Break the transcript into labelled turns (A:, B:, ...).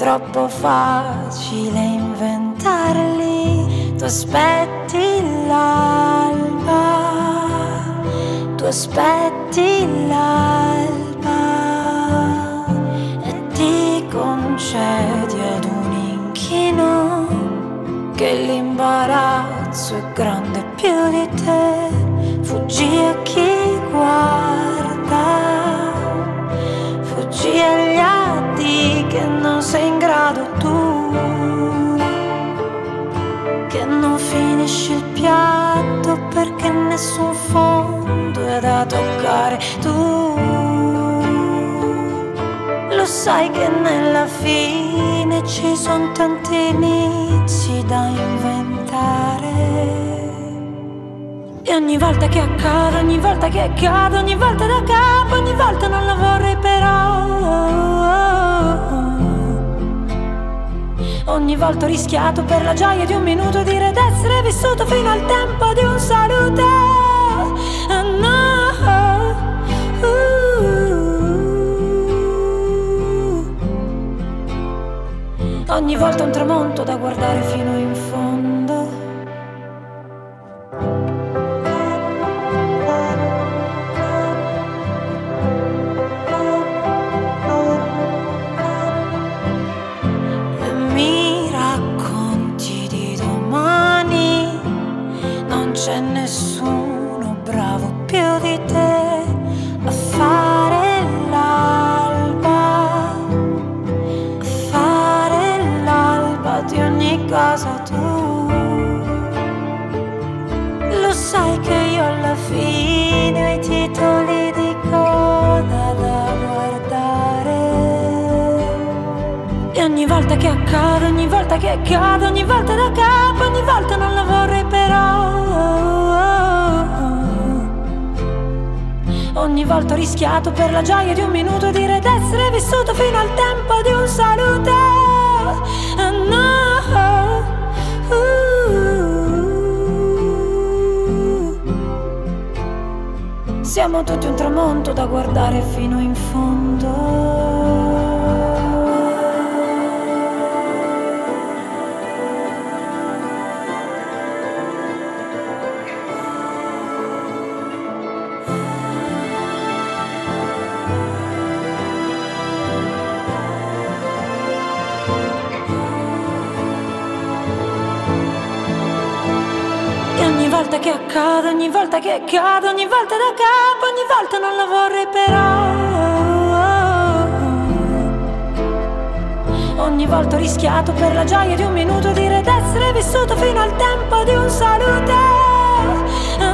A: troppo facile inventarli. Tu aspetti l'alba, tu aspetti l'alba e ti concedi ad un inchino che l'imbarazzo è grande più di te. Fuggi a chi guarda, fuggi agli atti che non sei in grado tu, che non finisci il piatto perché nessun fondo è da toccare. Tu lo sai che nella fine ci sono tanti inizi da inventare. E ogni volta che accade, ogni volta che cado, ogni volta da capo, ogni volta non la vorrei però. Ogni volta ho rischiato per la gioia di un minuto dire d'essere vissuto fino al tempo di un saluto. No. Ogni volta un tramonto da guardare fino in fondo. C'è nessuno bravo più di te a fare l'alba di ogni cosa tu. Lo sai che io alla fine ho i titoli di coda da guardare. E ogni volta che accade, ogni volta che cado, ogni volta da capo, ogni volta non la vorrei però. Ogni volta ho rischiato per la gioia di un minuto dire d'essere vissuto fino al tempo di un saluto. No. Siamo tutti un tramonto da guardare fino in fondo. Ogni volta che accade, ogni volta che cado, ogni volta da capo, ogni volta non la vorrei però. Ogni volta ho rischiato per la gioia di un minuto dire d'essere vissuto fino al tempo di un saluto.